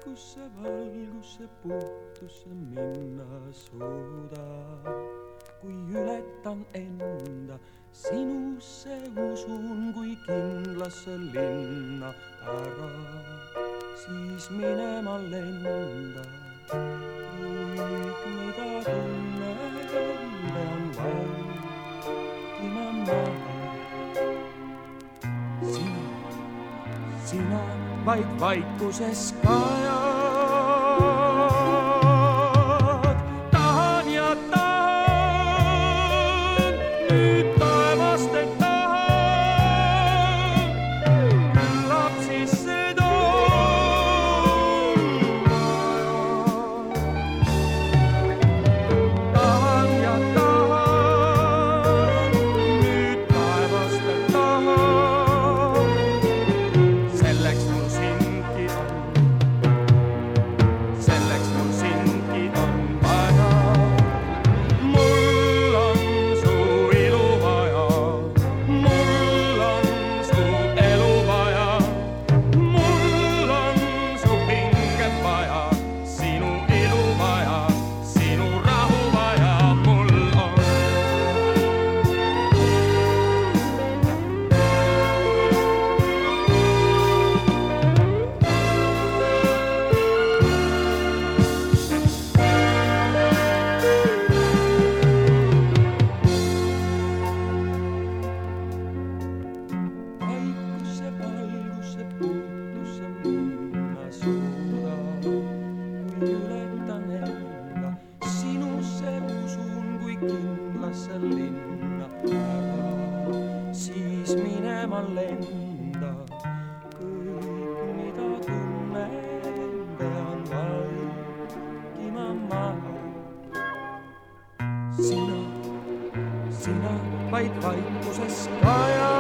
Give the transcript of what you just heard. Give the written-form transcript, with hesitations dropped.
kusse valgusse puhtusse minna suuda, kui ületan enda, sinusse usun kui kindlasse linna ära, siis minema lenda. Kõik, mida tunnen, pean vaikima maha. Sina vaid vaikuses kajad. Tahan ja tahan, nüüd taevast ei tahan. Küllap siis seda vaja. Tahan ja tahan, nüüd taevast ei tahan. Selleks mul sindki on vaja. Mul on su ilu vaja, mul on su elu vaja, mul on su pinget vaja, sinu ilu vaja, sinu rahu vaja, mul on. Vaikusse, valgusse, puhtusse minna suuda, kui ületan enda, sinusse usun kui kindlasse linna ära, siis minema lenda. Kõik, mida tunnen, pean vaikima maha. Sina vaid vaikuses kajad.